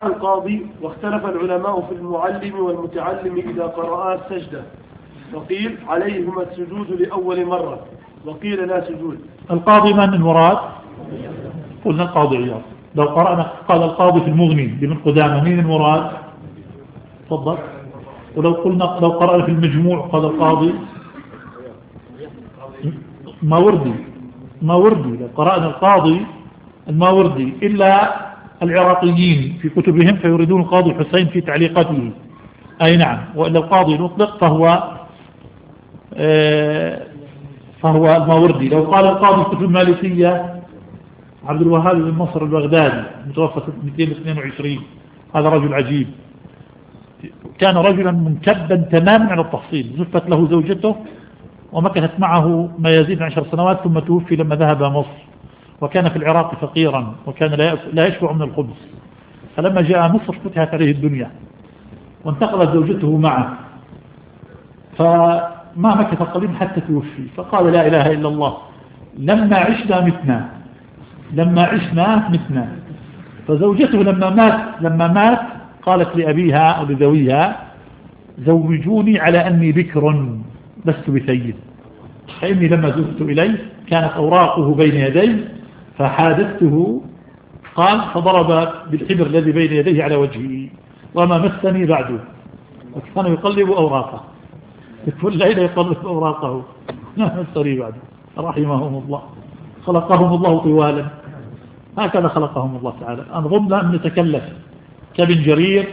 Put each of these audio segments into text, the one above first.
القاضي. واختلف العلماء في المعلم والمتعلم إذا قرأا السجدة، وقيل عليهما السجود لأول مرة، وقيل لا سجود. القاضي من المراد؟ قلنا القاضي عياض. لو قرأنا قال القاضي في المغني بن قدامة مين المراد؟ تفضل. ولو قرأنا في المجموع قال القاضي ماوردي. لو قرأنا القاضي الماوردي إلا العراقيين في كتبهم فيريدون القاضي الحسين في تعليقاته. أي نعم. وإلا القاضي المطلق فهو الماوردي. لو قال القاضي الكتب المالكية عبد الوهاب بن نصر البغدادي متوفى 222، هذا رجل عجيب، كان رجلا منكبا تماما على التحصيل. زفت له زوجته ومكثت معه ما يزيد عن 10 سنوات ثم توفي لما ذهب مصر، وكان في العراق فقيرا وكان لا يشبع من الخبز. فلما جاء مصر فتحت عليه الدنيا وانتقلت زوجته معه، فما مكث قليلا حتى توفي، فقال لا إله إلا الله، لما عشنا متنا. فزوجته لما مات قالت لأبيها أو لذويها زوجوني على أني بكر لست بسيد، فإني لما زفت إليه كانت أوراقه بين يدي فحادثته، قال فضرب بالحبر الذي بين يديه على وجهه وما مسني بعده، وكان يقلب أوراقه كل ليلة يقلب أوراقه ما مسني بعده. رحمهم الله، خلقهم الله طوالا، هكذا خلقهم الله تعالى. أنظمنا أن نتكلف كابن جرير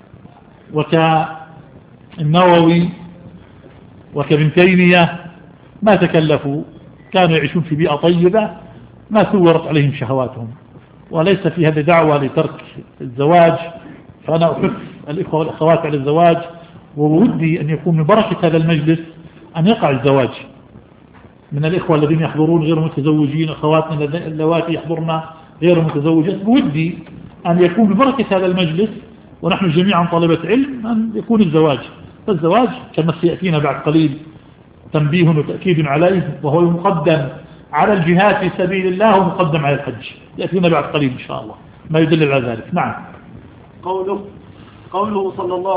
وكالنووي وكابن تيمية، ما تكلفوا، كانوا يعيشون في بيئة طيبة ما ثورت عليهم شهواتهم، وليس في هذه دعوة لترك الزواج. فأنا أحث الإخوة والأخوات على الزواج، وودي أن يكون من بركة هذا المجلس أن يقع الزواج من الإخوة الذين يحضرون غير متزوجين، أخواتنا اللواتي يحضرن غير متزوجات، بودي أن يكون من بركة هذا المجلس ونحن جميعا طالبة علم أن يكون الزواج. فالزواج كما سيأتينا بعد قليل تنبيه وتأكيد عليه، وهو المقدم على الجهاد في سبيل الله ومقدم على الحج، يأتينا بعد قليل إن شاء الله ما يدل على ذلك. نعم. قوله صلى الله